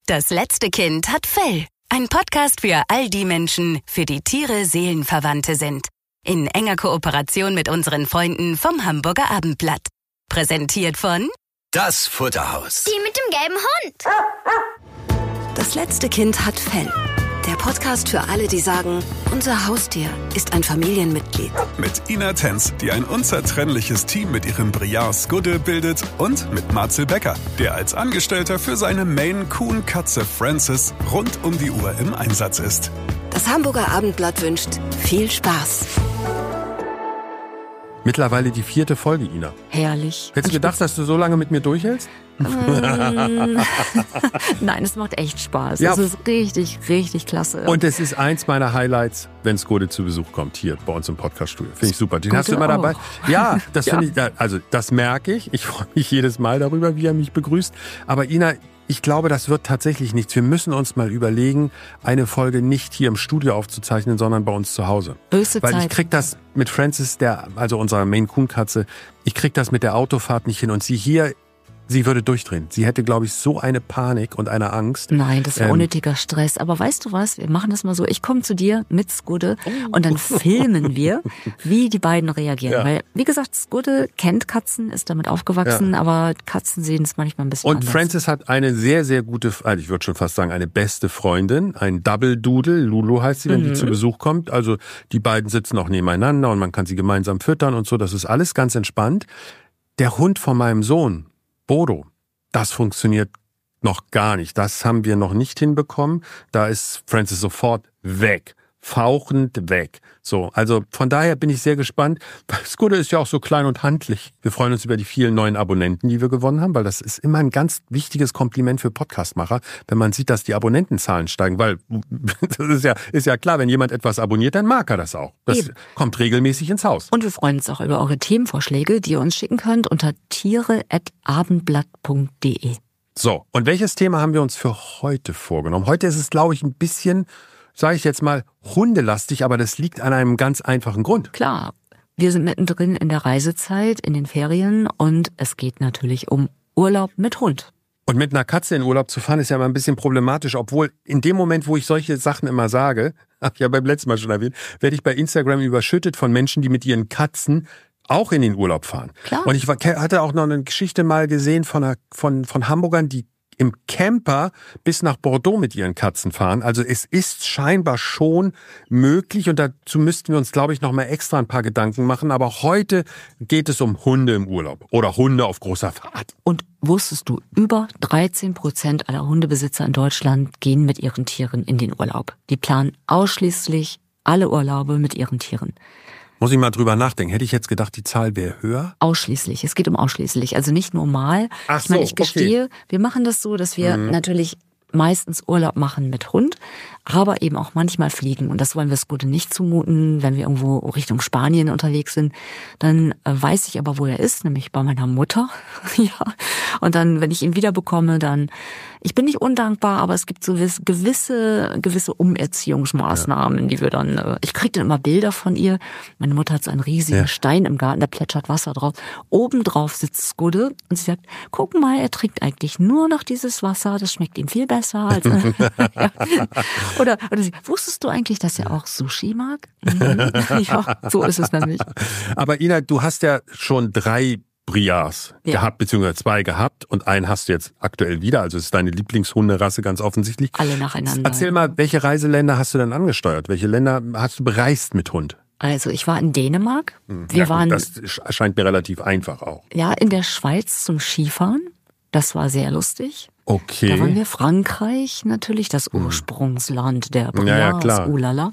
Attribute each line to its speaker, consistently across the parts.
Speaker 1: Das letzte Kind hat Fell. Ein Podcast für all die Menschen, für die Tiere Seelenverwandte sind. In enger Kooperation mit unseren Freunden vom Hamburger Abendblatt. Präsentiert von
Speaker 2: Das Futterhaus.
Speaker 3: Die mit dem gelben Hund.
Speaker 1: Das letzte Kind hat Fell. Der Podcast für alle, die sagen, unser Haustier ist ein Familienmitglied.
Speaker 4: Mit Ina Tenz, die ein unzertrennliches Team mit ihrem Briar Skudde bildet, und mit Marcel Becker, der als Angestellter für seine Maine-Coon-Katze Frances rund um die Uhr im Einsatz ist.
Speaker 1: Das Hamburger Abendblatt wünscht viel Spaß.
Speaker 5: Mittlerweile die 4. Folge, Ina.
Speaker 6: Herrlich.
Speaker 5: Hättest du gedacht, dass du so lange mit mir durchhältst?
Speaker 6: Nein, es macht echt Spaß.
Speaker 5: Ja.
Speaker 6: Es ist richtig, richtig klasse.
Speaker 5: Und es ist eins meiner Highlights, wenn Skudde zu Besuch kommt, hier bei uns im Podcast-Studio. Finde ich super. Den hast du immer dabei. Ja, das finde ich, also das merke ich. Ich freue mich jedes Mal darüber, wie er mich begrüßt. Aber Ina, ich glaube, das wird tatsächlich nichts. Wir müssen uns mal überlegen, eine Folge nicht hier im Studio aufzuzeichnen, sondern bei uns zu Hause.
Speaker 6: Höchste
Speaker 5: Weil
Speaker 6: Zeit.
Speaker 5: ich krieg das mit Frances, also unserer Maine-Coon-Katze, ich krieg das mit der Autofahrt nicht hin. Und sie würde durchdrehen. Sie hätte, glaube ich, so eine Panik und eine Angst.
Speaker 6: Nein, das wäre unnötiger Stress. Aber weißt du was? Wir machen das mal so. Ich komme zu dir mit Skudde und dann filmen wir, wie die beiden reagieren.
Speaker 5: Ja.
Speaker 6: Weil, wie gesagt, Skudde kennt Katzen, ist damit aufgewachsen, aber Katzen sehen es manchmal ein bisschen
Speaker 5: Und
Speaker 6: anders.
Speaker 5: Frances hat eine sehr, sehr gute, also ich würde schon fast sagen, eine beste Freundin, ein Double Doodle, Lulu heißt sie, wenn die zu Besuch kommt. Also die beiden sitzen auch nebeneinander und man kann sie gemeinsam füttern und so. Das ist alles ganz entspannt. Der Hund von meinem Sohn, Bodo, das funktioniert noch gar nicht. Das haben wir noch nicht hinbekommen. Da ist Frances sofort weg. Fauchend weg. So, also von daher bin ich sehr gespannt. Skudde ist ja auch so klein und handlich. Wir freuen uns über die vielen neuen Abonnenten, die wir gewonnen haben, weil das ist immer ein ganz wichtiges Kompliment für Podcastmacher, wenn man sieht, dass die Abonnentenzahlen steigen, weil das ist ja klar, wenn jemand etwas abonniert, dann mag er das auch. Das
Speaker 6: Eben.
Speaker 5: kommt regelmäßig ins Haus.
Speaker 6: Und wir freuen uns auch über eure Themenvorschläge, die ihr uns schicken könnt unter tiere@abendblatt.de.
Speaker 5: So, und welches Thema haben wir uns für heute vorgenommen? Heute ist es, glaube ich, ein bisschen, sage ich jetzt mal, hundelastig, aber das liegt an einem ganz einfachen Grund.
Speaker 6: Klar, wir sind mittendrin in der Reisezeit, in den Ferien und es geht natürlich um Urlaub mit Hund.
Speaker 5: Und mit einer Katze in Urlaub zu fahren, ist ja immer ein bisschen problematisch, obwohl in dem Moment, wo ich solche Sachen immer sage, habe ich ja beim letzten Mal schon erwähnt, werde ich bei Instagram überschüttet von Menschen, die mit ihren Katzen auch in den Urlaub fahren.
Speaker 6: Klar.
Speaker 5: Und ich hatte auch noch eine Geschichte mal gesehen von Hamburgern, die im Camper bis nach Bordeaux mit ihren Katzen fahren. Also es ist scheinbar schon möglich und dazu müssten wir uns, glaube ich, noch mal extra ein paar Gedanken machen. Aber heute geht es um Hunde im Urlaub oder Hunde auf großer Fahrt.
Speaker 6: Und wusstest du, über 13% aller Hundebesitzer in Deutschland gehen mit ihren Tieren in den Urlaub. Die planen ausschließlich alle Urlaube mit ihren Tieren.
Speaker 5: Muss ich mal drüber nachdenken. Hätte ich jetzt gedacht, die Zahl wäre höher?
Speaker 6: Ausschließlich. Es geht um ausschließlich. Also nicht nur mal.
Speaker 5: Ach
Speaker 6: Ich meine,
Speaker 5: so,
Speaker 6: ich gestehe, wir machen das so, dass wir natürlich meistens Urlaub machen mit Hund, aber eben auch manchmal fliegen. Und das wollen wir Skudde nicht zumuten, wenn wir irgendwo Richtung Spanien unterwegs sind. Dann weiß ich aber, wo er ist, nämlich bei meiner Mutter. Ja. Und dann, wenn ich ihn wiederbekomme, dann, ich bin nicht undankbar, aber es gibt so gewisse Umerziehungsmaßnahmen, die wir dann, ich kriege dann immer Bilder von ihr. Meine Mutter hat so einen riesigen Stein im Garten, da plätschert Wasser drauf. Obendrauf sitzt Skudde und sie sagt, guck mal, er trinkt eigentlich nur noch dieses Wasser, das schmeckt ihm viel besser als, ja. Oder sie, wusstest du eigentlich, dass er auch Sushi mag? Ja, so ist es nämlich.
Speaker 5: Aber Ina, du hast ja schon 3 Briars gehabt, beziehungsweise 2 gehabt und einen hast du jetzt aktuell wieder. Also es ist deine Lieblingshunderasse ganz offensichtlich.
Speaker 6: Alle nacheinander.
Speaker 5: Erzähl mal, welche Reiseländer hast du denn angesteuert? Welche Länder hast du bereist mit Hund?
Speaker 6: Also ich war in Dänemark.
Speaker 5: Das erscheint mir relativ einfach auch.
Speaker 6: Ja, in der Schweiz zum Skifahren. Das war sehr lustig.
Speaker 5: Okay.
Speaker 6: Da waren wir Frankreich natürlich, das Ursprungsland der Briars,
Speaker 5: klar.
Speaker 6: Ulala.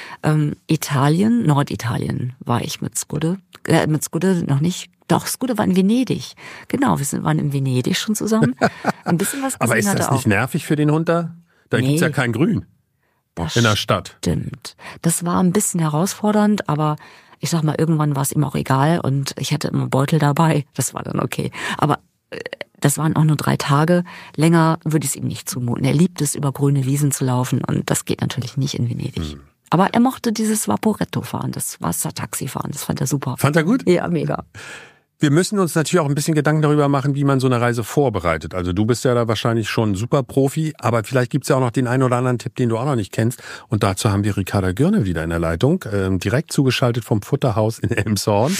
Speaker 6: Italien, Norditalien war ich mit Skudde. Mit Skudde noch nicht. Doch, Skudde war in Venedig. Genau, waren in Venedig schon zusammen. Ein bisschen was gesehen.
Speaker 5: Aber ist das nicht nervig für den Hund da? Da gibt's ja kein Grün in der Stadt.
Speaker 6: Stimmt. Das war ein bisschen herausfordernd, aber ich sag mal, irgendwann war es ihm auch egal und ich hatte immer Beutel dabei. Das war dann okay. Aber das waren auch nur 3 Tage. Länger würde ich es ihm nicht zumuten. Er liebt es, über grüne Wiesen zu laufen und das geht natürlich nicht in Venedig. Aber er mochte dieses Vaporetto fahren, das Wassertaxi fahren. Das fand er super.
Speaker 5: Fand er gut?
Speaker 6: Ja, mega.
Speaker 5: Wir müssen uns natürlich auch ein bisschen Gedanken darüber machen, wie man so eine Reise vorbereitet. Also du bist ja da wahrscheinlich schon super Profi, aber vielleicht gibt's ja auch noch den einen oder anderen Tipp, den du auch noch nicht kennst. Und dazu haben wir Ricarda Girne wieder in der Leitung, direkt zugeschaltet vom Futterhaus in Elmshorn.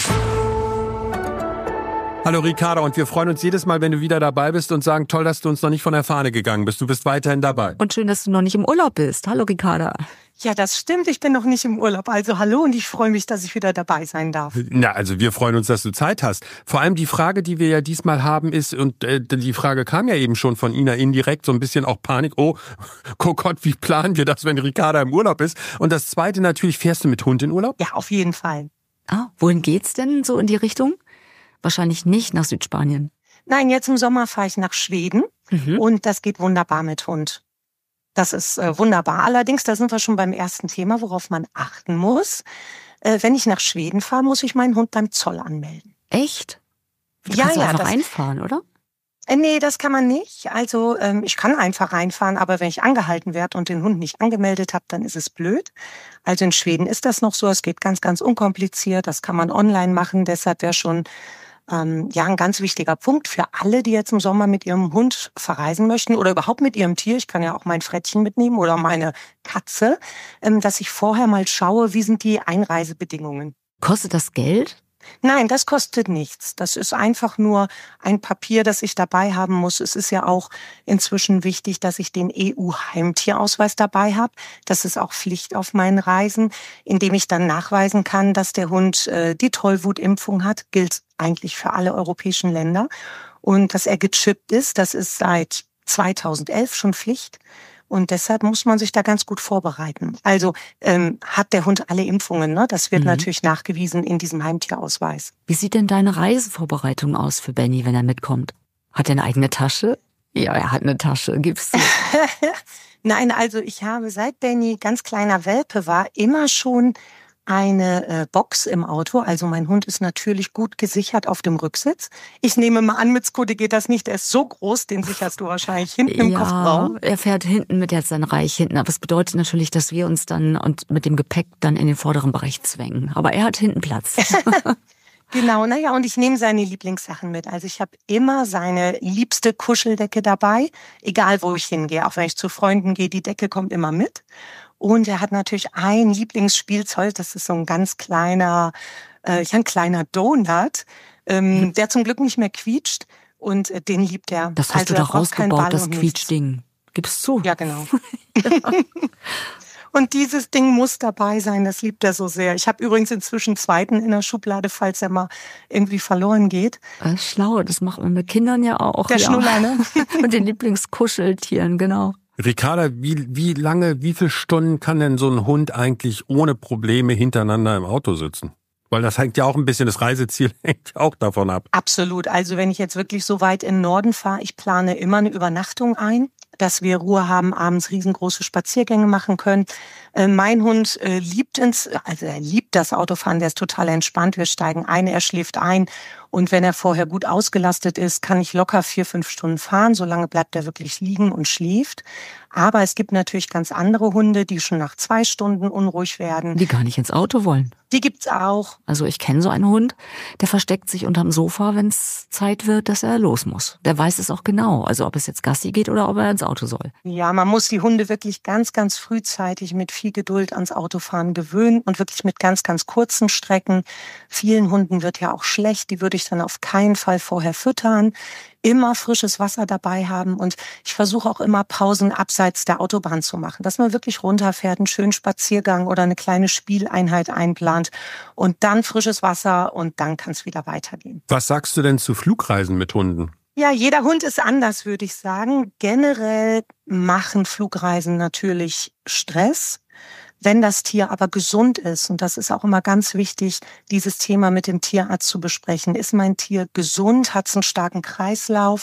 Speaker 5: Hallo Ricarda, und wir freuen uns jedes Mal, wenn du wieder dabei bist und sagen, toll, dass du uns noch nicht von der Fahne gegangen bist. Du bist weiterhin dabei.
Speaker 6: Und schön, dass du noch nicht im Urlaub bist. Hallo Ricarda.
Speaker 7: Ja, das stimmt. Ich bin noch nicht im Urlaub. Also hallo und ich freue mich, dass ich wieder dabei sein darf.
Speaker 5: Na, also wir freuen uns, dass du Zeit hast. Vor allem die Frage, die wir ja diesmal haben, ist, und die Frage kam ja eben schon von Ina indirekt, so ein bisschen auch Panik. Oh Gott, wie planen wir das, wenn Ricarda im Urlaub ist? Und das Zweite natürlich, fährst du mit Hund in Urlaub?
Speaker 7: Ja, auf jeden Fall.
Speaker 6: Wohin geht's denn so in die Richtung? Wahrscheinlich nicht nach Südspanien.
Speaker 7: Nein, jetzt im Sommer fahre ich nach Schweden und das geht wunderbar mit Hund. Das ist wunderbar. Allerdings, da sind wir schon beim ersten Thema, worauf man achten muss. Wenn ich nach Schweden fahre, muss ich meinen Hund beim Zoll anmelden.
Speaker 6: Echt? Du
Speaker 7: Ja,
Speaker 6: kannst
Speaker 7: ja.
Speaker 6: einfach einfahren, oder?
Speaker 7: Nee, das kann man nicht. Also ich kann einfach reinfahren, aber wenn ich angehalten werde und den Hund nicht angemeldet habe, dann ist es blöd. Also in Schweden ist das noch so. Es geht ganz, ganz unkompliziert. Das kann man online machen. Deshalb wäre schon ein ganz wichtiger Punkt für alle, die jetzt im Sommer mit ihrem Hund verreisen möchten oder überhaupt mit ihrem Tier. Ich kann ja auch mein Frettchen mitnehmen oder meine Katze, dass ich vorher mal schaue, wie sind die Einreisebedingungen.
Speaker 6: Kostet das Geld?
Speaker 7: Nein, das kostet nichts. Das ist einfach nur ein Papier, das ich dabei haben muss. Es ist ja auch inzwischen wichtig, dass ich den EU-Heimtierausweis dabei habe. Das ist auch Pflicht auf meinen Reisen, indem ich dann nachweisen kann, dass der Hund die Tollwutimpfung hat. Gilt eigentlich für alle europäischen Länder. Und dass er gechippt ist, das ist seit 2011 schon Pflicht. Und deshalb muss man sich da ganz gut vorbereiten. Also hat der Hund alle Impfungen, ne? Das wird natürlich nachgewiesen in diesem Heimtierausweis.
Speaker 6: Wie sieht denn deine Reisevorbereitung aus für Benny, wenn er mitkommt? Hat er eine eigene Tasche? Ja, er hat eine Tasche. Gibst du?
Speaker 7: Nein, also ich habe, seit Benny ganz kleiner Welpe war, immer schon eine Box im Auto. Also mein Hund ist natürlich gut gesichert auf dem Rücksitz. Ich nehme mal an, mit Scooter geht das nicht. Der ist so groß, den sicherst du wahrscheinlich hinten im Kofferraum.
Speaker 6: Er fährt hinten mit jetzt sein Reich hinten. Aber es bedeutet natürlich, dass wir uns dann und mit dem Gepäck dann in den vorderen Bereich zwängen. Aber er hat hinten Platz.
Speaker 7: Genau, naja, und ich nehme seine Lieblingssachen mit. Also ich habe immer seine liebste Kuscheldecke dabei, egal wo ich hingehe. Auch wenn ich zu Freunden gehe, die Decke kommt immer mit. Und er hat natürlich ein Lieblingsspielzeug, das ist so ein ganz kleiner, ein kleiner Donut, der zum Glück nicht mehr quietscht und den liebt er.
Speaker 6: Das hast du doch rausgebaut, das Quietschding. Gib's zu.
Speaker 7: Ja, genau. Und dieses Ding muss dabei sein, das liebt er so sehr. Ich habe übrigens inzwischen zweiten in der Schublade, falls er mal irgendwie verloren geht.
Speaker 6: Das ist schlau, das macht man mit Kindern ja auch.
Speaker 7: Der Schnuller, ne?
Speaker 6: Und den Lieblingskuscheltieren, genau.
Speaker 5: Ricarda, wie lange, wie viele Stunden kann denn so ein Hund eigentlich ohne Probleme hintereinander im Auto sitzen? Weil das hängt ja auch ein bisschen, das Reiseziel hängt ja auch davon ab.
Speaker 7: Absolut. Also wenn ich jetzt wirklich so weit in den Norden fahre, ich plane immer eine Übernachtung ein, dass wir Ruhe haben, abends riesengroße Spaziergänge machen können. Mein Hund liebt das Autofahren, der ist total entspannt. Wir steigen ein, er schläft ein. Und wenn er vorher gut ausgelastet ist, kann ich locker 4-5 Stunden fahren. Solange bleibt er wirklich liegen und schläft. Aber es gibt natürlich ganz andere Hunde, die schon nach 2 Stunden unruhig werden.
Speaker 6: Die gar nicht ins Auto wollen.
Speaker 7: Die gibt's auch.
Speaker 6: Also ich kenne so einen Hund, der versteckt sich unterm Sofa, wenn es Zeit wird, dass er los muss. Der weiß es auch genau. Also ob es jetzt Gassi geht oder ob er ins Auto soll.
Speaker 7: Ja, man muss die Hunde wirklich ganz, ganz frühzeitig mit viel Geduld ans Autofahren gewöhnen und wirklich mit ganz, ganz kurzen Strecken. Vielen Hunden wird ja auch schlecht. Die würde ich dann auf keinen Fall vorher füttern. Immer frisches Wasser dabei haben und ich versuche auch immer Pausen abseits der Autobahn zu machen, dass man wirklich runterfährt, einen schönen Spaziergang oder eine kleine Spieleinheit einplant und dann frisches Wasser und dann kann es wieder weitergehen.
Speaker 5: Was sagst du denn zu Flugreisen mit Hunden?
Speaker 7: Ja, jeder Hund ist anders, würde ich sagen. Generell machen Flugreisen natürlich Stress. Wenn das Tier aber gesund ist, und das ist auch immer ganz wichtig, dieses Thema mit dem Tierarzt zu besprechen. Ist mein Tier gesund? Hat es einen starken Kreislauf?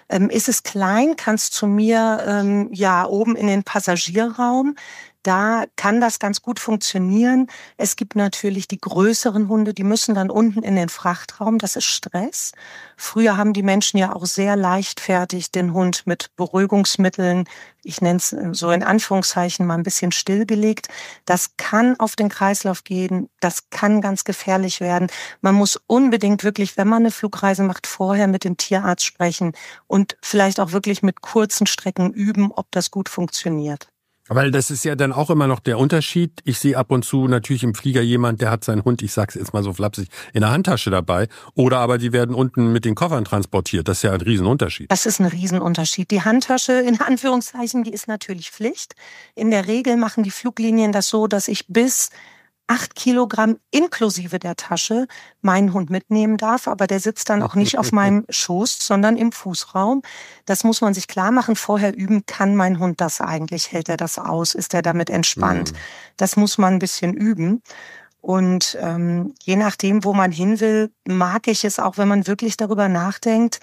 Speaker 7: Ist es klein, kannst zu mir oben in den Passagierraum. Da kann das ganz gut funktionieren. Es gibt natürlich die größeren Hunde, die müssen dann unten in den Frachtraum. Das ist Stress. Früher haben die Menschen ja auch sehr leichtfertig den Hund mit Beruhigungsmitteln, ich nenne es so in Anführungszeichen, mal ein bisschen stillgelegt. Das kann auf den Kreislauf gehen. Das kann ganz gefährlich werden. Man muss unbedingt wirklich, wenn man eine Flugreise macht, vorher mit dem Tierarzt sprechen und vielleicht auch wirklich mit kurzen Strecken üben, ob das gut funktioniert.
Speaker 5: Weil das ist ja dann auch immer noch der Unterschied. Ich sehe ab und zu natürlich im Flieger jemand, der hat seinen Hund, ich sag's jetzt mal so flapsig, in der Handtasche dabei. Oder aber die werden unten mit den Koffern transportiert. Das ist ja ein Riesenunterschied.
Speaker 7: Das ist ein Riesenunterschied. Die Handtasche, in Anführungszeichen, die ist natürlich Pflicht. In der Regel machen die Fluglinien das so, dass ich bis 8 Kilogramm inklusive der Tasche meinen Hund mitnehmen darf, aber der sitzt dann auch nicht auf meinem Schoß, sondern im Fußraum. Das muss man sich klar machen. Vorher üben, kann mein Hund das eigentlich? Hält er das aus? Ist er damit entspannt? Das muss man ein bisschen üben. Und je nachdem, wo man hin will, mag ich es auch, wenn man wirklich darüber nachdenkt,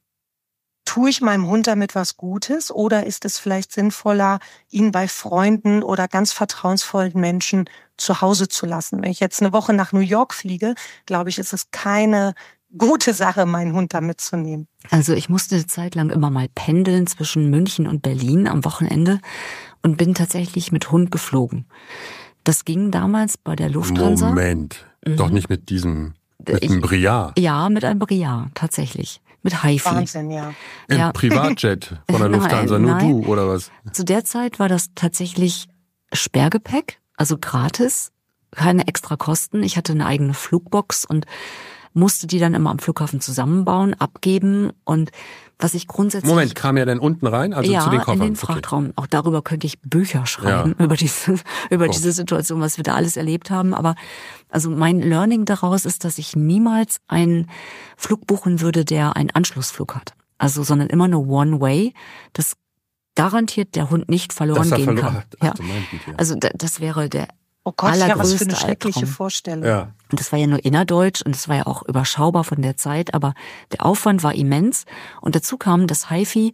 Speaker 7: tue ich meinem Hund damit was Gutes oder ist es vielleicht sinnvoller, ihn bei Freunden oder ganz vertrauensvollen Menschen zu Hause zu lassen? Wenn ich jetzt eine Woche nach New York fliege, glaube ich, ist es keine gute Sache, meinen Hund da mitzunehmen.
Speaker 6: Also ich musste eine Zeit lang immer mal pendeln zwischen München und Berlin am Wochenende und bin tatsächlich mit Hund geflogen. Das ging damals bei der Lufthansa.
Speaker 5: Moment, doch nicht mit einem Briard.
Speaker 6: Ja, mit einem Briard, tatsächlich. Mit HiFi.
Speaker 7: Wahnsinn, ja.
Speaker 5: Im Privatjet von der Lufthansa, nur du, oder was?
Speaker 6: Zu der Zeit war das tatsächlich Sperrgepäck, also gratis, keine extra Kosten. Ich hatte eine eigene Flugbox und musste die dann immer am Flughafen zusammenbauen, abgeben und was ich grundsätzlich...
Speaker 5: Moment, kam er denn unten rein, also zu den Koffern?
Speaker 6: Ja, in den Frachtraum. Okay. Auch darüber könnte ich Bücher schreiben, über diese Situation, was wir da alles erlebt haben. Aber also mein Learning daraus ist, dass ich niemals einen Flug buchen würde, der einen Anschlussflug hat. Also, sondern immer nur One-Way. Das garantiert der Hund nicht verloren gehen kann. Ja. Also das wäre der
Speaker 7: Oh Gott, ja, was für eine schreckliche Vorstellung.
Speaker 5: Ja.
Speaker 6: Und das war ja nur innerdeutsch und das war ja auch überschaubar von der Zeit, aber der Aufwand war immens. Und dazu kam, dass HiFi,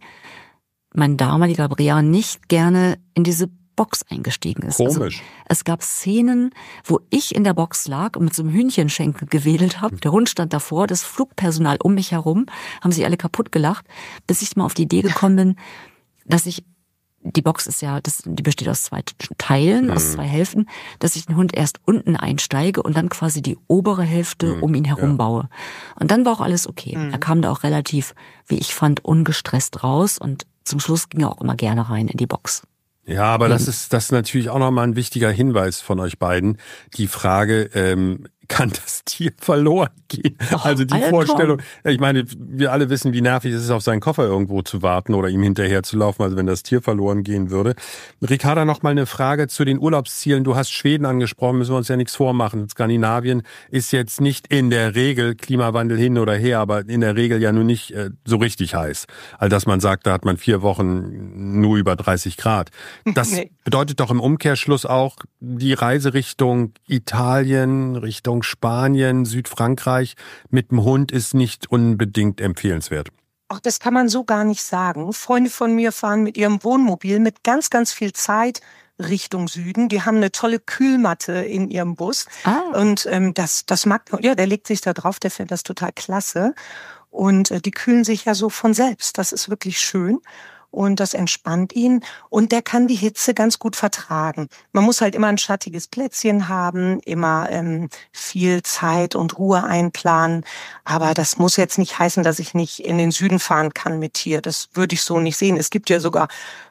Speaker 6: mein damaliger Briard, nicht gerne in diese Box eingestiegen ist.
Speaker 5: Komisch.
Speaker 6: Also, es gab Szenen, wo ich in der Box lag und mit so einem Hühnchenschenkel gewedelt habe. Der Hund stand davor, das Flugpersonal um mich herum, haben sich alle kaputt gelacht, bis ich mal auf die Idee gekommen bin, dass ich die Box ist ja, die besteht aus 2 Teilen, aus 2 Hälften, dass ich den Hund erst unten einsteige und dann quasi die obere Hälfte um ihn herum baue. Und dann war auch alles okay. Er kam da auch relativ, wie ich fand, ungestresst raus und zum Schluss ging er auch immer gerne rein in die Box.
Speaker 5: Ja, aber das ist natürlich auch nochmal ein wichtiger Hinweis von euch beiden. Die Frage, kann das Tier verloren gehen? Also die Vorstellung, ich meine, wir alle wissen, wie nervig es ist, auf seinen Koffer irgendwo zu warten oder ihm hinterher zu laufen, also wenn das Tier verloren gehen würde. Ricarda, noch mal eine Frage zu den Urlaubszielen. Du hast Schweden angesprochen, müssen wir uns ja nichts vormachen. Skandinavien ist jetzt nicht in der Regel, Klimawandel hin oder her, aber in der Regel ja nur nicht so richtig heiß. Also dass man sagt, da hat man 4 Wochen nur über 30 Grad. Das bedeutet doch im Umkehrschluss auch die Reise Richtung Italien, Richtung Spanien, Südfrankreich mit dem Hund ist nicht unbedingt empfehlenswert.
Speaker 7: Ach, das kann man so gar nicht sagen. Freunde von mir fahren mit ihrem Wohnmobil mit ganz, ganz viel Zeit Richtung Süden. Die haben eine tolle Kühlmatte in ihrem Bus. Und das mag, ja, der legt sich da drauf, der findet das total klasse. Und die kühlen sich ja so von selbst. Das ist wirklich schön. Und das entspannt ihn und der kann die Hitze ganz gut vertragen. Man muss halt immer ein schattiges Plätzchen haben, immer viel Zeit und Ruhe einplanen. Aber das muss jetzt nicht heißen, dass ich nicht in den Süden fahren kann mit Tier. Das würde ich so nicht sehen. Es gibt ja sogar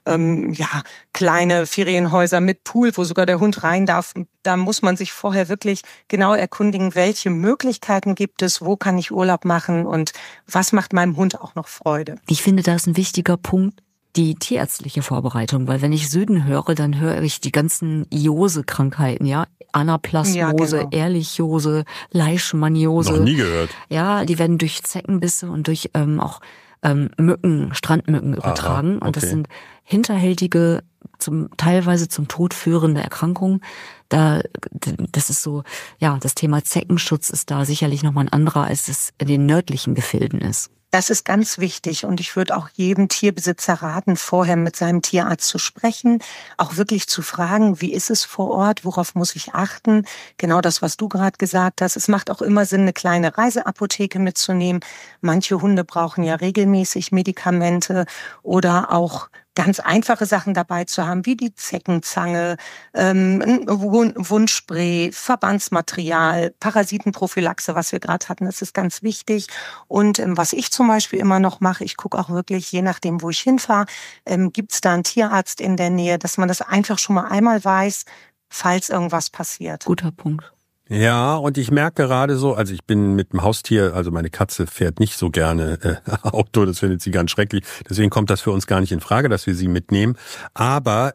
Speaker 7: kleine Ferienhäuser mit Pool, wo sogar der Hund rein darf. Da muss man sich vorher wirklich genau erkundigen, welche Möglichkeiten gibt es, wo kann ich Urlaub machen und was macht meinem Hund auch noch Freude.
Speaker 6: Ich finde, da ist ein wichtiger Punkt, die tierärztliche Vorbereitung, weil wenn ich Süden höre, dann höre ich die ganzen Iose-Krankheiten, ja, Anaplasmose,
Speaker 7: Ja, genau.
Speaker 6: Ehrlichiose, Leishmaniose.
Speaker 5: Noch nie gehört.
Speaker 6: Ja, die werden durch Zeckenbisse und durch auch Mücken, Strandmücken übertragen.
Speaker 5: Aha, okay.
Speaker 6: Und das sind hinterhältige, teilweise zum Tod führende Erkrankungen. Das ist so, ja, das Thema Zeckenschutz ist da sicherlich nochmal ein anderer, als es in den nördlichen Gefilden ist.
Speaker 7: Das ist ganz wichtig und ich würde auch jedem Tierbesitzer raten, vorher mit seinem Tierarzt zu sprechen, auch wirklich zu fragen, wie ist es vor Ort, worauf muss ich achten? Genau das, was du gerade gesagt hast. Es macht auch immer Sinn, eine kleine Reiseapotheke mitzunehmen. Manche Hunde brauchen ja regelmäßig Medikamente oder auch ganz einfache Sachen dabei zu haben, wie die Zeckenzange, ein Wundspray, Verbandsmaterial, Parasitenprophylaxe, was wir gerade hatten, das ist ganz wichtig. Und was ich zum Beispiel immer noch mache, ich gucke auch wirklich, je nachdem, wo ich hinfahre, gibt es da einen Tierarzt in der Nähe, dass man das einfach schon mal einmal weiß, falls irgendwas passiert.
Speaker 6: Guter Punkt.
Speaker 5: Ja, und ich merke gerade so, also ich bin mit dem Haustier, also meine Katze fährt nicht so gerne Auto, das findet sie ganz schrecklich. Deswegen kommt das für uns gar nicht in Frage, dass wir sie mitnehmen. Aber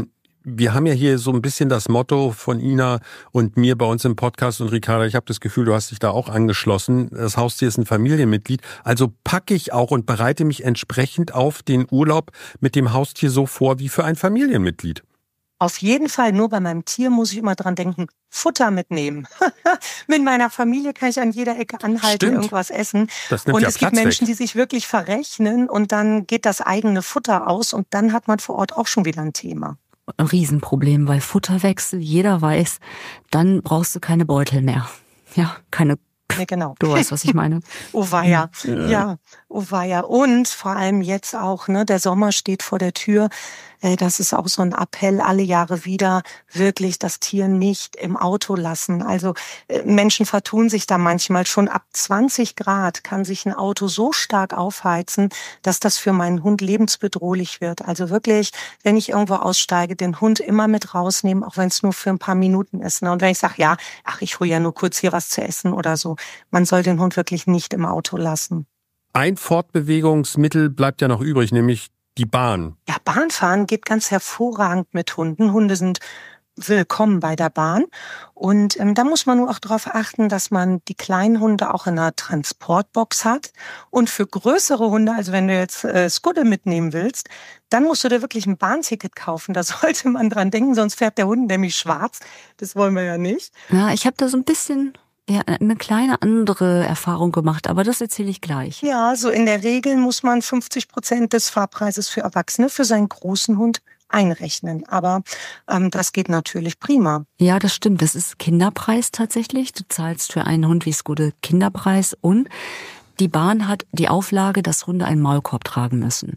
Speaker 5: wir haben ja hier so ein bisschen das Motto von Ina und mir bei uns im Podcast und Ricarda, ich habe das Gefühl, du hast dich da auch angeschlossen. Das Haustier ist ein Familienmitglied. Also packe ich auch und bereite mich entsprechend auf den Urlaub mit dem Haustier so vor wie für ein Familienmitglied.
Speaker 7: Auf jeden Fall, nur bei meinem Tier muss ich immer dran denken, Futter mitnehmen. Mit meiner Familie kann ich an jeder Ecke anhalten, irgendwas essen.
Speaker 5: Das nimmt
Speaker 7: und
Speaker 5: ja
Speaker 7: es gibt
Speaker 5: Platz
Speaker 7: Menschen,
Speaker 5: weg.
Speaker 7: die sich wirklich verrechnen und dann geht das eigene Futter aus und dann hat man vor Ort auch schon wieder ein Thema.
Speaker 6: Ein Riesenproblem, weil Futterwechsel, jeder weiß, dann brauchst du keine Beutel mehr. Ja, keine.
Speaker 7: Ja, genau.
Speaker 6: Du weißt, was ich meine.
Speaker 7: Oh weia. Ja, oh weia. Und vor allem jetzt auch, ne, der Sommer steht vor der Tür. Das ist auch so ein Appell alle Jahre wieder, wirklich das Tier nicht im Auto lassen. Also Menschen vertun sich da manchmal. Schon ab 20 Grad kann sich ein Auto so stark aufheizen, dass das für meinen Hund lebensbedrohlich wird. Also wirklich, wenn ich irgendwo aussteige, den Hund immer mit rausnehmen, auch wenn es nur für ein paar Minuten ist. Und wenn ich sage, ja, ich hole ja nur kurz hier was zu essen oder so, man soll den Hund wirklich nicht im Auto lassen.
Speaker 5: Ein Fortbewegungsmittel bleibt ja noch übrig, nämlich die Bahn.
Speaker 7: Ja, Bahnfahren geht ganz hervorragend mit Hunden. Hunde sind willkommen bei der Bahn. Und da muss man nur auch darauf achten, dass man die kleinen Hunde auch in einer Transportbox hat. Und für größere Hunde, also wenn du jetzt Skudde mitnehmen willst, dann musst du dir wirklich ein Bahnticket kaufen. Da sollte man dran denken, sonst fährt der Hund nämlich schwarz. Das wollen wir ja nicht.
Speaker 6: Ja, ich habe da so ein bisschen eine kleine andere Erfahrung gemacht, aber das erzähle ich gleich.
Speaker 7: Ja, so in der Regel muss man 50% des Fahrpreises für Erwachsene für seinen großen Hund einrechnen. Aber das geht natürlich prima.
Speaker 6: Ja, das stimmt. Das ist Kinderpreis tatsächlich. Du zahlst für einen Hund wie Skudde Kinderpreis und die Bahn hat die Auflage, dass Hunde einen Maulkorb tragen müssen.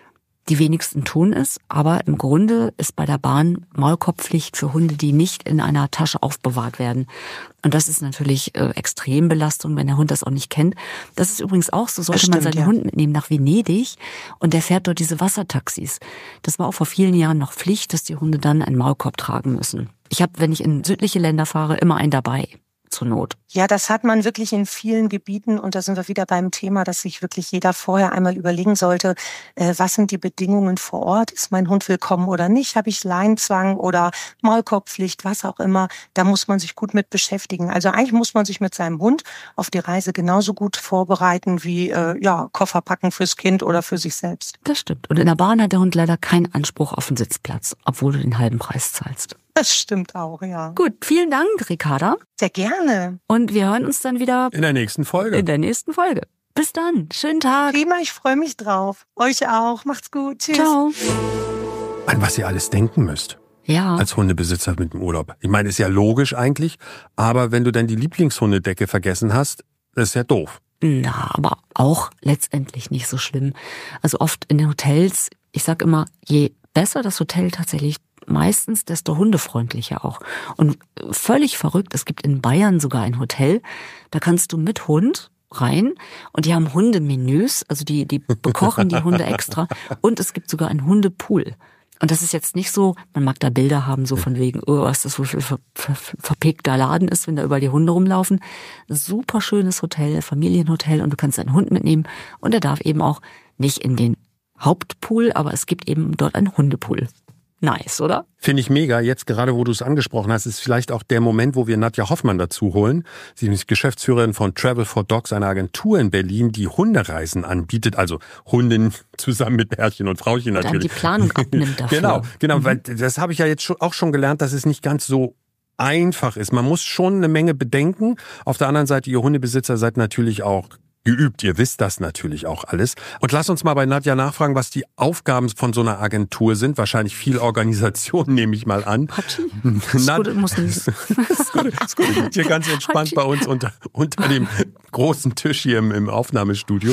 Speaker 6: Die wenigsten tun es, aber im Grunde ist bei der Bahn Maulkorbpflicht für Hunde, die nicht in einer Tasche aufbewahrt werden. Und das ist natürlich Extrembelastung, wenn der Hund das auch nicht kennt. Das ist übrigens auch so, sollte man seinen Hund mitnehmen nach Venedig und der fährt dort diese Wassertaxis. Das war auch vor vielen Jahren noch Pflicht, dass die Hunde dann einen Maulkorb tragen müssen. Ich habe, wenn ich in südliche Länder fahre, immer einen dabei. Zur Not.
Speaker 7: Ja, das hat man wirklich in vielen Gebieten und da sind wir wieder beim Thema, dass sich wirklich jeder vorher einmal überlegen sollte, was sind die Bedingungen vor Ort? Ist mein Hund willkommen oder nicht? Habe ich Leinzwang oder Maulkorbpflicht, was auch immer? Da muss man sich gut mit beschäftigen. Also eigentlich muss man sich mit seinem Hund auf die Reise genauso gut vorbereiten wie Koffer packen fürs Kind oder für sich selbst.
Speaker 6: Das stimmt. Und in der Bahn hat der Hund leider keinen Anspruch auf einen Sitzplatz, obwohl du den halben Preis zahlst.
Speaker 7: Das stimmt auch, ja.
Speaker 6: Gut, vielen Dank, Ricarda.
Speaker 7: Sehr gerne.
Speaker 6: Und wir hören uns dann wieder
Speaker 5: in der nächsten Folge.
Speaker 6: Bis dann. Schönen Tag.
Speaker 7: Prima, ich freue mich drauf. Euch auch. Macht's gut. Tschüss.
Speaker 6: Ciao.
Speaker 5: An was ihr alles denken müsst.
Speaker 6: Ja.
Speaker 5: Als Hundebesitzer mit dem Urlaub. Ich meine, ist ja logisch eigentlich, aber wenn du dann die Lieblingshundedecke vergessen hast, ist ja doof.
Speaker 6: Na, aber auch letztendlich nicht so schlimm. Also oft in den Hotels, ich sag immer, je besser das Hotel tatsächlich, meistens desto hundefreundlicher auch. Und völlig verrückt, es gibt in Bayern sogar ein Hotel, da kannst du mit Hund rein und die haben Hundemenüs, also die bekochen die Hunde extra und es gibt sogar einen Hundepool. Und das ist jetzt nicht so, man mag da Bilder haben, so von wegen, was das wohl für verpegter Laden ist, wenn da überall die Hunde rumlaufen. Super schönes Hotel, Familienhotel und du kannst deinen Hund mitnehmen und er darf eben auch nicht in den Hauptpool, aber es gibt eben dort einen Hundepool. Nice, oder?
Speaker 5: Finde ich mega. Jetzt gerade, wo du es angesprochen hast, ist vielleicht auch der Moment, wo wir Nadja Hoffmann dazu holen. Sie ist Geschäftsführerin von Travel for Dogs, einer Agentur in Berlin, die Hundereisen anbietet. Also Hunden zusammen mit Herrchen und Frauchen natürlich.
Speaker 6: Und die Planung abnimmt dafür.
Speaker 5: Genau, weil das habe ich ja jetzt auch schon gelernt, dass es nicht ganz so einfach ist. Man muss schon eine Menge bedenken. Auf der anderen Seite, ihr Hundebesitzer seid natürlich auch geübt. Ihr wisst das natürlich auch alles. Und lass uns mal bei Nadja nachfragen, was die Aufgaben von so einer Agentur sind. Wahrscheinlich viel Organisation, nehme ich mal an.
Speaker 6: Skudde muss nicht.
Speaker 5: Skudde liegt hier ganz entspannt bei uns unter dem großen Tisch hier im Aufnahmestudio.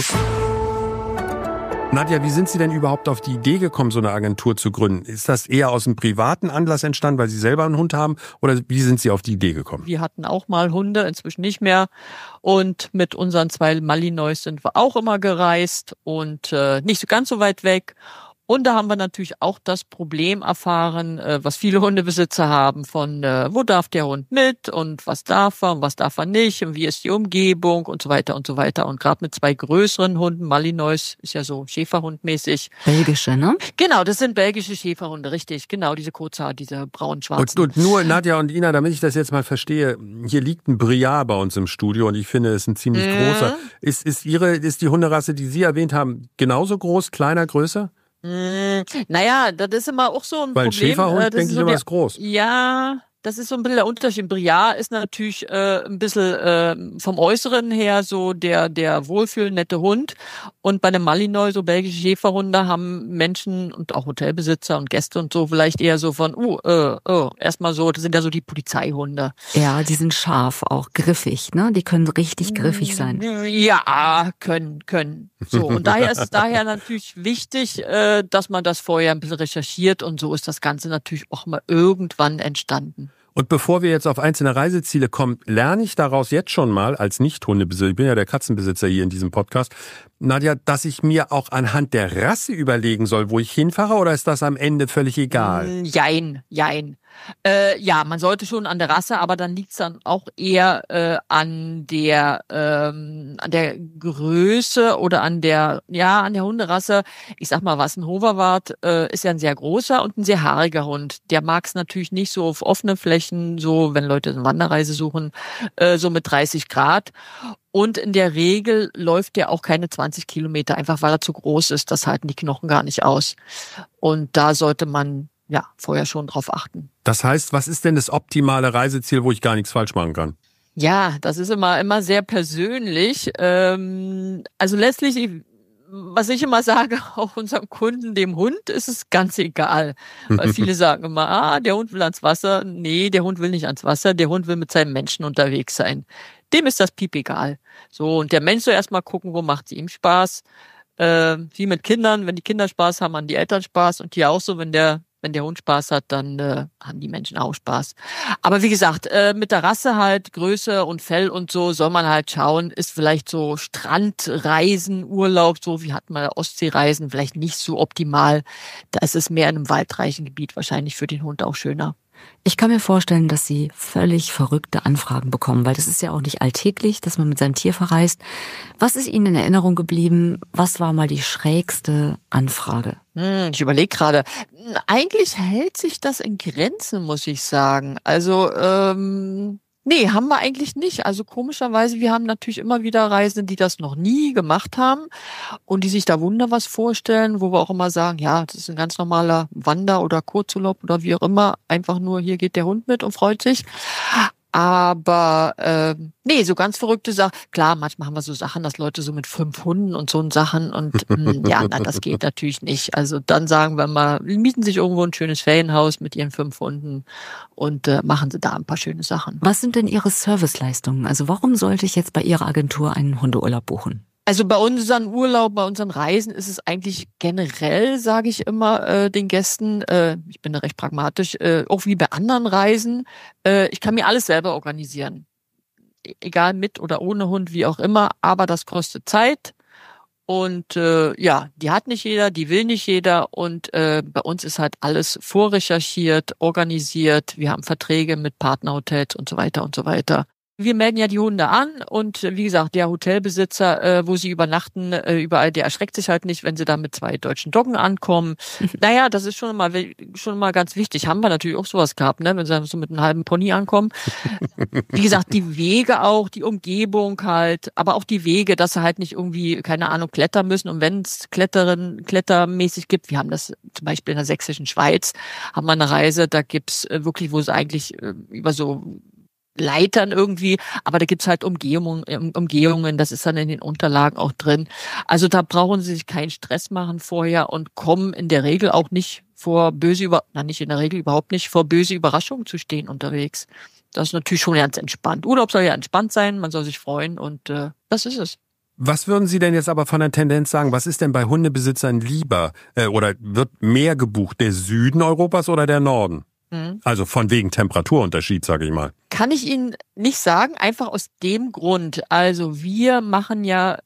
Speaker 5: Nadja, wie sind Sie denn überhaupt auf die Idee gekommen, so eine Agentur zu gründen? Ist das eher aus einem privaten Anlass entstanden, weil Sie selber einen Hund haben? Oder wie sind Sie auf die Idee gekommen?
Speaker 8: Wir hatten auch mal Hunde, inzwischen nicht mehr. Und mit unseren 2 Malinois sind wir auch immer gereist und nicht so ganz so weit weg. Und da haben wir natürlich auch das Problem erfahren, was viele Hundebesitzer haben, von wo darf der Hund mit und was darf er und was darf er nicht und wie ist die Umgebung und so weiter und so weiter. Und gerade mit 2 größeren Hunden, Malinois ist ja so Schäferhundmäßig.
Speaker 6: Belgische, ne?
Speaker 8: Genau, das sind belgische Schäferhunde, richtig. Genau, diese Kurzhaar, diese braun-schwarzen.
Speaker 5: Und nur, Nadja und Ina, damit ich das jetzt mal verstehe, hier liegt ein Briard bei uns im Studio und ich finde, es ist ein ziemlich großer. Ist die Hunderasse, die Sie erwähnt haben, genauso groß, kleiner, größer?
Speaker 8: Naja, das ist immer auch so ein
Speaker 5: Weil
Speaker 8: Problem.
Speaker 5: Schäferhund, denke ich immer, ist groß.
Speaker 8: Ja, das ist so ein bisschen der Unterschied. Briard ist natürlich ein bisschen vom Äußeren her so der wohlfühlnette Hund. Und bei einem Malinois, so belgische Schäferhunde, haben Menschen und auch Hotelbesitzer und Gäste und so vielleicht eher so von, erstmal so, das sind ja so die Polizeihunde.
Speaker 6: Ja, die sind scharf, auch griffig, ne? Die können richtig griffig sein.
Speaker 8: Ja, können. So, und daher ist es natürlich wichtig, dass man das vorher ein bisschen recherchiert und so ist das Ganze natürlich auch mal irgendwann entstanden.
Speaker 5: Und bevor wir jetzt auf einzelne Reiseziele kommen, lerne ich daraus jetzt schon mal als Nicht-Hundebesitzer, ich bin ja der Katzenbesitzer hier in diesem Podcast, Nadja, dass ich mir auch anhand der Rasse überlegen soll, wo ich hinfahre, oder ist das am Ende völlig egal?
Speaker 8: Jein. Ja, man sollte schon an der Rasse, aber dann liegt's dann auch eher an der Größe oder an der Hunderasse. Ich sag mal was, ein Hoverwart ist ja ein sehr großer und ein sehr haariger Hund. Der mag's natürlich nicht so auf offenen Flächen, so wenn Leute eine Wanderreise suchen, so mit 30 Grad. Und in der Regel läuft der auch keine 20 Kilometer, einfach weil er zu groß ist. Das halten die Knochen gar nicht aus. Und da sollte man vorher schon drauf achten.
Speaker 5: Das heißt, was ist denn das optimale Reiseziel, wo ich gar nichts falsch machen kann?
Speaker 8: Ja, das ist immer sehr persönlich. Also letztlich, was ich immer sage, auch unserem Kunden, dem Hund, ist es ganz egal. Weil viele sagen immer, der Hund will ans Wasser. Nee, der Hund will nicht ans Wasser. Der Hund will mit seinem Menschen unterwegs sein. Dem ist das piep egal. So, und der Mensch soll erstmal gucken, wo macht es ihm Spaß. Wie mit Kindern, wenn die Kinder Spaß haben, haben die Eltern Spaß. Und hier auch so, wenn der Hund Spaß hat, dann haben die Menschen auch Spaß. Aber wie gesagt, mit der Rasse halt, Größe und Fell und so, soll man halt schauen, ist vielleicht so Strandreisen, Urlaub, so wie hat man Ostseereisen, vielleicht nicht so optimal. Da ist es mehr in einem waldreichen Gebiet wahrscheinlich für den Hund auch schöner.
Speaker 6: Ich kann mir vorstellen, dass Sie völlig verrückte Anfragen bekommen, weil das ist ja auch nicht alltäglich, dass man mit seinem Tier verreist. Was ist Ihnen in Erinnerung geblieben? Was war mal die schrägste Anfrage?
Speaker 8: Ich überlege gerade. Eigentlich hält sich das in Grenzen, muss ich sagen. Also, nee, haben wir eigentlich nicht. Also komischerweise, wir haben natürlich immer wieder Reisende, die das noch nie gemacht haben und die sich da was vorstellen, wo wir auch immer sagen, ja, das ist ein ganz normaler Wander- oder Kurzurlaub oder wie auch immer. Einfach nur, hier geht der Hund mit und freut sich. Aber nee, so ganz verrückte Sachen. Klar, manchmal haben wir so Sachen, dass Leute so mit 5 Hunden und so Sachen und das geht natürlich nicht. Also dann sagen wir mal, mieten sich irgendwo ein schönes Ferienhaus mit ihren 5 Hunden und machen sie da ein paar schöne Sachen.
Speaker 6: Was sind denn Ihre Serviceleistungen? Also warum sollte ich jetzt bei Ihrer Agentur einen Hundeurlaub buchen?
Speaker 8: Also bei unseren Urlauben, bei unseren Reisen ist es eigentlich generell, sage ich immer den Gästen, ich bin da recht pragmatisch, auch wie bei anderen Reisen, ich kann mir alles selber organisieren. Egal mit oder ohne Hund, wie auch immer, aber das kostet Zeit. Und die hat nicht jeder, die will nicht jeder. Und bei uns ist halt alles vorrecherchiert, organisiert. Wir haben Verträge mit Partnerhotels und so weiter und so weiter. Wir melden ja die Hunde an und wie gesagt, der Hotelbesitzer, wo sie übernachten, überall, der erschreckt sich halt nicht, wenn sie da mit 2 deutschen Doggen ankommen. Naja, das ist schon mal ganz wichtig. Haben wir natürlich auch sowas gehabt, ne, wenn sie so mit einem halben Pony ankommen. Wie gesagt, die Wege auch, die Umgebung halt, aber auch die Wege, dass sie halt nicht irgendwie, keine Ahnung, klettern müssen. Und wenn es klettermäßig gibt, wir haben das zum Beispiel in der sächsischen Schweiz, haben wir eine Reise, da gibt's wirklich, wo sie eigentlich über so Leitern irgendwie, aber da gibt's halt Umgehungen, das ist dann in den Unterlagen auch drin. Also da brauchen sie sich keinen Stress machen vorher und kommen in der Regel auch nicht überhaupt nicht vor böse Überraschungen zu stehen unterwegs. Das ist natürlich schon ganz entspannt. Urlaub soll ja entspannt sein, man soll sich freuen und das ist es.
Speaker 5: Was würden Sie denn jetzt aber von der Tendenz sagen? Was ist denn bei Hundebesitzern lieber oder wird mehr gebucht, der Süden Europas oder der Norden? Also von wegen Temperaturunterschied, sage ich mal.
Speaker 8: Kann ich Ihnen nicht sagen, einfach aus dem Grund. Also wir machen ja,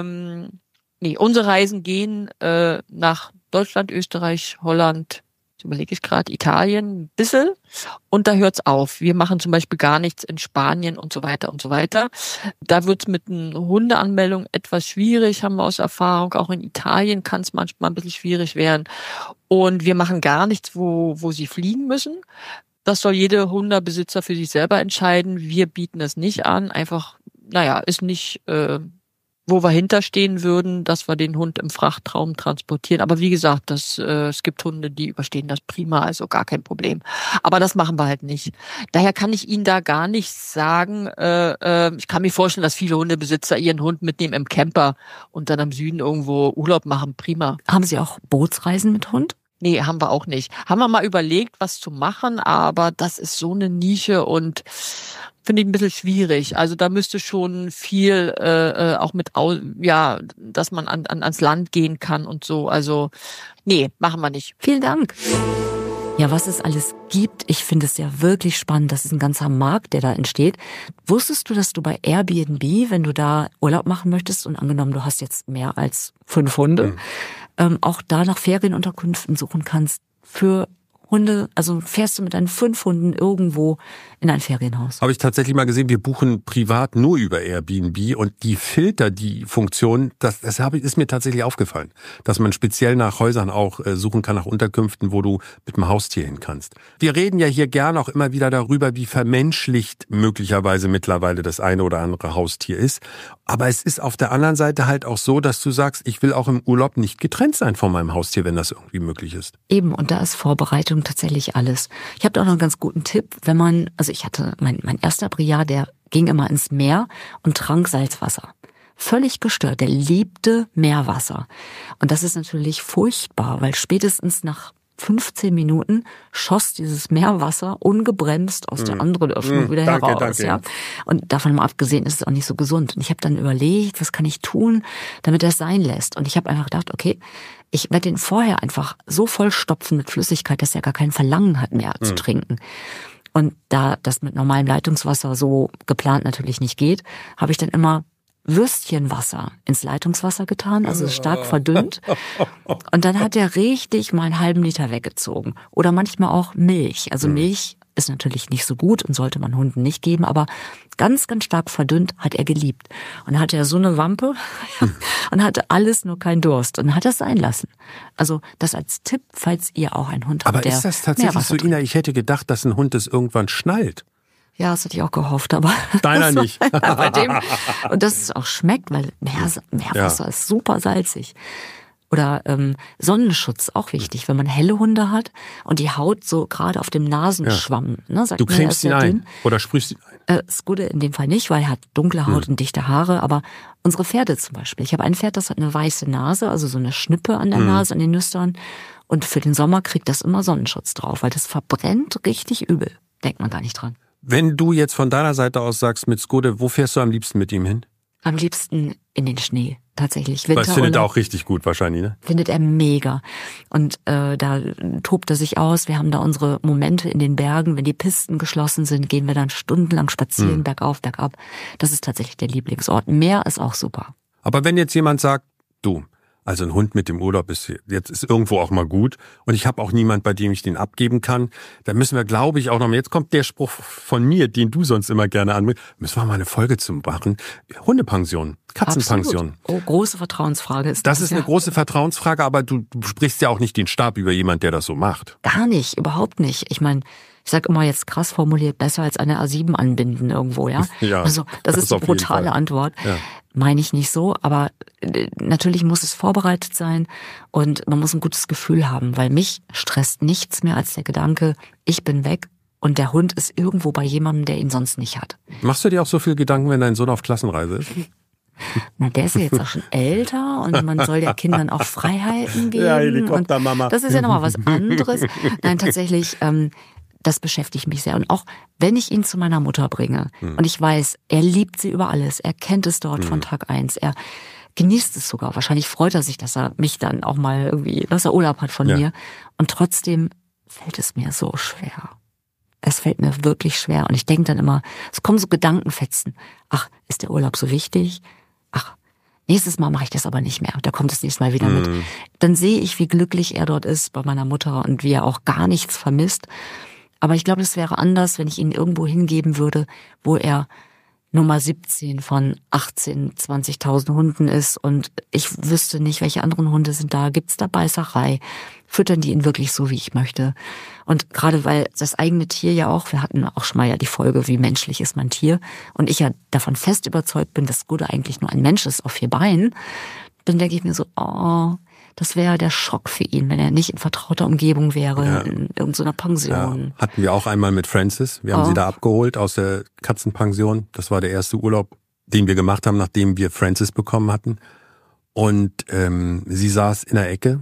Speaker 8: unsere Reisen gehen nach Deutschland, Österreich, Holland, jetzt überlege ich gerade, Italien, ein bisschen. Und da hört's auf. Wir machen zum Beispiel gar nichts in Spanien und so weiter und so weiter. Da wird's mit einer Hundeanmeldung etwas schwierig, haben wir aus Erfahrung. Auch in Italien kann es manchmal ein bisschen schwierig werden. Und wir machen gar nichts, wo sie fliegen müssen. Das soll jeder Hundebesitzer für sich selber entscheiden. Wir bieten es nicht an. Einfach, ist nicht, wo wir hinterstehen würden, dass wir den Hund im Frachtraum transportieren. Aber wie gesagt, es gibt Hunde, die überstehen das prima, also gar kein Problem. Aber das machen wir halt nicht. Daher kann ich Ihnen da gar nicht sagen. Ich kann mir vorstellen, dass viele Hundebesitzer ihren Hund mitnehmen im Camper und dann am Süden irgendwo Urlaub machen. Prima.
Speaker 6: Haben Sie auch Bootsreisen mit Hund?
Speaker 8: Nee, haben wir auch nicht. Haben wir mal überlegt, was zu machen, aber das ist so eine Nische und finde ich ein bisschen schwierig. Also da müsste schon viel auch dass man ans Land gehen kann und so. Also nee, machen wir nicht.
Speaker 6: Vielen Dank. Ja, was es alles gibt, ich finde es ja wirklich spannend. Das ist ein ganzer Markt, der da entsteht. Wusstest du, dass du bei Airbnb, wenn du da Urlaub machen möchtest und angenommen, du hast jetzt mehr als 5 Hunde, auch da nach Ferienunterkünften suchen kannst für Hunde, also fährst du mit deinen 5 Hunden irgendwo in ein Ferienhaus.
Speaker 5: Habe ich tatsächlich mal gesehen, wir buchen privat nur über Airbnb und die die Funktion, das ist mir tatsächlich aufgefallen, dass man speziell nach Häusern auch suchen kann, nach Unterkünften, wo du mit dem Haustier hin kannst. Wir reden ja hier gerne auch immer wieder darüber, wie vermenschlicht möglicherweise mittlerweile das eine oder andere Haustier ist. Aber es ist auf der anderen Seite halt auch so, dass du sagst, ich will auch im Urlaub nicht getrennt sein von meinem Haustier, wenn das irgendwie möglich ist.
Speaker 6: Eben, und da ist Vorbereitung tatsächlich alles. Ich habe da auch noch einen ganz guten Tipp, wenn man, also ich hatte mein erster Briard, der ging immer ins Meer und trank Salzwasser. Völlig gestört, der liebte Meerwasser. Und das ist natürlich furchtbar, weil spätestens nach 15 Minuten schoss dieses Meerwasser ungebremst aus der anderen Öffnung wieder heraus.
Speaker 5: Danke.
Speaker 6: Ja. Und davon mal abgesehen ist es auch nicht so gesund. Und ich habe dann überlegt, was kann ich tun, damit er es sein lässt. Und ich habe einfach gedacht, okay, ich werde den vorher einfach so vollstopfen mit Flüssigkeit, dass er gar kein Verlangen hat mehr zu trinken. Und da das mit normalem Leitungswasser so geplant natürlich nicht geht, habe ich dann immer Würstchenwasser ins Leitungswasser getan, also stark verdünnt. Und dann hat er richtig mal einen halben Liter weggezogen. Oder manchmal auch Milch. Also Milch ist natürlich nicht so gut und sollte man Hunden nicht geben, aber ganz, ganz stark verdünnt hat er geliebt. Und dann hatte er so eine Wampe und hatte alles, nur keinen Durst. Und hat das sein lassen. Also das als Tipp, falls ihr auch einen Hund habt.
Speaker 5: Aber ist das tatsächlich so, Ina? Ich hätte gedacht, dass ein Hund es irgendwann schnallt.
Speaker 6: Ja, das hatte ich auch gehofft, aber
Speaker 5: deiner nicht.
Speaker 6: Bei dem, und dass es auch schmeckt, weil Meerwasser ist super salzig. Oder Sonnenschutz, auch wichtig, wenn man helle Hunde hat und die Haut so gerade auf dem Nasenschwamm. Ne, sagt
Speaker 5: du
Speaker 6: man,
Speaker 5: cremst ihn ein oder sprühst ihn ein?
Speaker 6: Skudde in dem Fall nicht, weil er hat dunkle Haut und dichte Haare, aber unsere Pferde zum Beispiel. Ich habe ein Pferd, das hat eine weiße Nase, also so eine Schnippe an der Nase, an den Nüstern. Und für den Sommer kriegt das immer Sonnenschutz drauf, weil das verbrennt richtig übel. Denkt man gar nicht dran.
Speaker 5: Wenn du jetzt von deiner Seite aus sagst mit Skudde, wo fährst du am liebsten mit ihm hin?
Speaker 6: Am liebsten in den Schnee, tatsächlich.
Speaker 5: Das findet er auch richtig gut wahrscheinlich, ne?
Speaker 6: Findet er mega. Und da tobt er sich aus. Wir haben da unsere Momente in den Bergen. Wenn die Pisten geschlossen sind, gehen wir dann stundenlang spazieren, bergauf, bergab. Das ist tatsächlich der Lieblingsort. Meer ist auch super.
Speaker 5: Aber wenn jetzt jemand sagt, du, Also ein Hund mit dem Urlaub ist irgendwo auch mal gut. Und ich habe auch niemand, bei dem ich den abgeben kann. Da müssen wir, glaube ich, auch noch mal, jetzt kommt der Spruch von mir, den du sonst immer gerne anbringst, müssen wir mal eine Folge zu machen. Hundepension, Katzenpension.
Speaker 6: Absolut. Oh, große Vertrauensfrage ist
Speaker 5: das. Das ist eine große Vertrauensfrage, aber du sprichst ja auch nicht den Stab über jemand, der das so macht.
Speaker 6: Gar nicht, überhaupt nicht. Ich meine, ich sag immer jetzt krass formuliert, besser als eine A7 anbinden irgendwo, ja?
Speaker 5: Ja,
Speaker 6: also das ist eine brutale Antwort. Ja. Meine ich nicht so, aber natürlich muss es vorbereitet sein und man muss ein gutes Gefühl haben, weil mich stresst nichts mehr als der Gedanke, ich bin weg und der Hund ist irgendwo bei jemandem, der ihn sonst nicht hat.
Speaker 5: Machst du dir auch so viel Gedanken, wenn dein Sohn auf Klassenreise ist?
Speaker 6: Na, der ist ja jetzt auch schon älter und man soll ja Kindern auch Freiheiten geben.
Speaker 5: Ja, Helikoptermama.
Speaker 6: Das ist ja nochmal was anderes. Nein, tatsächlich, das beschäftigt mich sehr. Und auch wenn ich ihn zu meiner Mutter bringe und ich weiß, er liebt sie über alles, er kennt es dort von Tag 1, er genießt es sogar. Wahrscheinlich freut er sich, dass er mich dann auch mal irgendwie, dass er Urlaub hat von mir. Und trotzdem fällt es mir so schwer. Es fällt mir wirklich schwer. Und ich denke dann immer, es kommen so Gedankenfetzen. Ach, ist der Urlaub so wichtig? Ach, nächstes Mal mache ich das aber nicht mehr. Da kommt es nächstes Mal wieder mit. Dann sehe ich, wie glücklich er dort ist bei meiner Mutter und wie er auch gar nichts vermisst. Aber ich glaube, es wäre anders, wenn ich ihn irgendwo hingeben würde, wo er Nummer 17 von 18, 20.000 Hunden ist und ich wüsste nicht, welche anderen Hunde sind da. Gibt's da Beißerei? Füttern die ihn wirklich so, wie ich möchte? Und gerade weil das eigene Tier ja auch, wir hatten auch schon mal ja die Folge, wie menschlich ist mein Tier, und ich ja davon fest überzeugt bin, dass Gudde eigentlich nur ein Mensch ist auf 4 Beinen, dann denke ich mir so, das wäre der Schock für ihn, wenn er nicht in vertrauter Umgebung wäre, in irgendeiner Pension.
Speaker 5: Ja, hatten wir auch einmal mit Francis. Wir haben sie da abgeholt aus der Katzenpension. Das war der erste Urlaub, den wir gemacht haben, nachdem wir Francis bekommen hatten. Und sie saß in der Ecke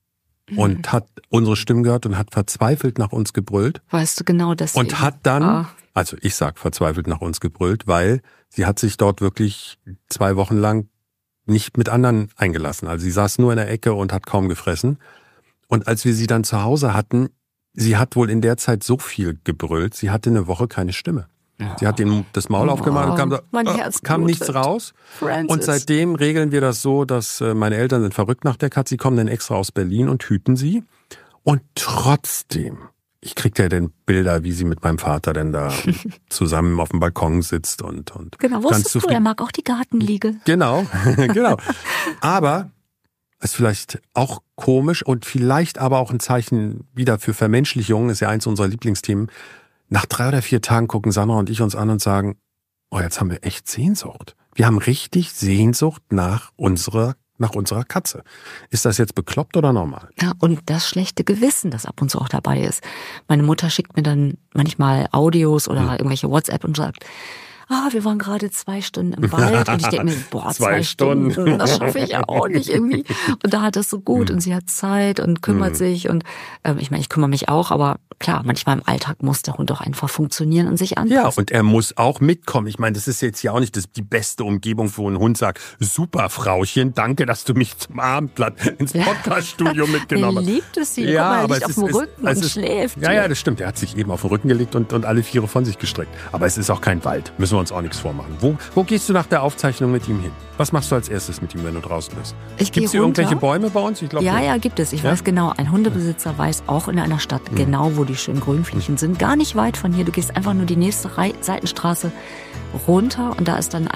Speaker 5: und hat unsere Stimmen gehört und hat verzweifelt nach uns gebrüllt.
Speaker 6: Weißt du genau das?
Speaker 5: Und hat dann, also ich sag verzweifelt nach uns gebrüllt, weil sie hat sich dort wirklich 2 Wochen lang nicht mit anderen eingelassen. Also sie saß nur in der Ecke und hat kaum gefressen. Und als wir sie dann zu Hause hatten, sie hat wohl in der Zeit so viel gebrüllt, sie hatte eine Woche keine Stimme. Sie hat das Maul aufgemacht und kam nichts raus.
Speaker 6: Francis.
Speaker 5: Und seitdem regeln wir das so, dass meine Eltern sind verrückt nach der Katze, sie kommen dann extra aus Berlin und hüten sie. Und trotzdem, ich krieg ja dann Bilder, wie sie mit meinem Vater denn da zusammen auf dem Balkon sitzt und
Speaker 6: genau, wusstest du, er mag auch die Gartenliege.
Speaker 5: Genau, genau. Aber ist vielleicht auch komisch und vielleicht aber auch ein Zeichen wieder für Vermenschlichung, ist ja eins unserer Lieblingsthemen. Nach 3 oder 4 Tagen gucken Sandra und ich uns an und sagen, jetzt haben wir echt Sehnsucht. Wir haben richtig Sehnsucht nach unserer Katze. Ist das jetzt bekloppt oder normal?
Speaker 6: Ja, und das schlechte Gewissen, das ab und zu auch dabei ist. Meine Mutter schickt mir dann manchmal Audios oder irgendwelche WhatsApp und sagt, wir waren gerade 2 Stunden im Wald. Und ich denke mir, 2 Stunden, das schaffe ich ja auch nicht irgendwie. Und da hat es so gut und sie hat Zeit und kümmert sich. Und ich meine, ich kümmere mich auch, aber klar, manchmal im Alltag muss der Hund auch einfach funktionieren und sich anpassen.
Speaker 5: Ja, und er muss auch mitkommen. Ich meine, das ist jetzt ja auch nicht die beste Umgebung, wo ein Hund sagt, super Frauchen, danke, dass du mich zum Abendblatt ins Podcaststudio mitgenommen hast.
Speaker 6: Er liebt es, sie.
Speaker 5: Ja,
Speaker 6: aber er liegt auf dem Rücken und schläft.
Speaker 5: Ja, das stimmt. Er hat sich eben auf den Rücken gelegt und alle 4 von sich gestreckt. Aber es ist auch kein Wald. Müssen wir uns auch nichts vormachen. Wo gehst du nach der Aufzeichnung mit ihm hin? Was machst du als erstes mit ihm, wenn du draußen bist?
Speaker 6: Gibt es
Speaker 5: irgendwelche Bäume bei uns? Ich glaub,
Speaker 6: ja, gibt es. Ich weiß genau, ein Hundebesitzer weiß auch in einer Stadt genau, wo die schönen Grünflächen sind. Gar nicht weit von hier. Du gehst einfach nur die nächste Seitenstraße runter und da ist dann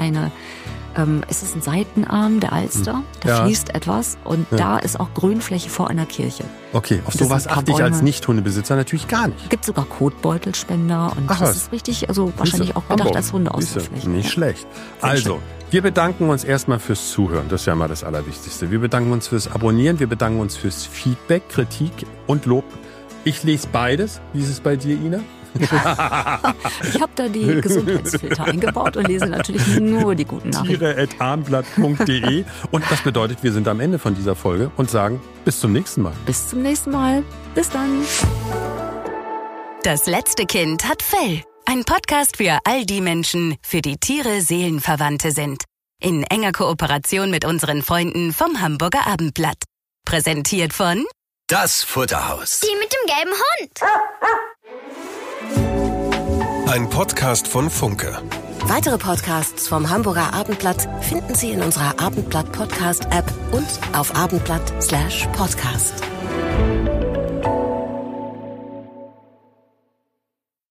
Speaker 6: ist es ein Seitenarm der Alster? Da fließt etwas und da ist auch Grünfläche vor einer Kirche.
Speaker 5: Okay, auf sowas achte ich als Nicht-Hundebesitzer natürlich gar nicht.
Speaker 6: Es gibt sogar Kotbeutelspender und das ist richtig, also wahrscheinlich auch gedacht als Hundeausflüge.
Speaker 5: Nicht schlecht. Also, wir bedanken uns erstmal fürs Zuhören. Das ist ja mal das Allerwichtigste. Wir bedanken uns fürs Abonnieren, wir bedanken uns fürs Feedback, Kritik und Lob. Ich lese beides. Wie ist es bei dir, Ina?
Speaker 6: Ich habe da die Gesundheitsfilter eingebaut und lese natürlich nur die guten Nachrichten.
Speaker 5: Tiere@abendblatt.de. Und das bedeutet, wir sind am Ende von dieser Folge und sagen bis zum nächsten Mal.
Speaker 6: Bis zum nächsten Mal. Bis dann.
Speaker 1: Das letzte Kind hat Fell. Ein Podcast für all die Menschen, für die Tiere Seelenverwandte sind. In enger Kooperation mit unseren Freunden vom Hamburger Abendblatt. Präsentiert von
Speaker 2: Das Futterhaus.
Speaker 3: Die mit dem gelben Hund.
Speaker 4: Ein Podcast von Funke.
Speaker 9: Weitere Podcasts vom Hamburger Abendblatt finden Sie in unserer Abendblatt Podcast App und auf abendblatt.com/podcast.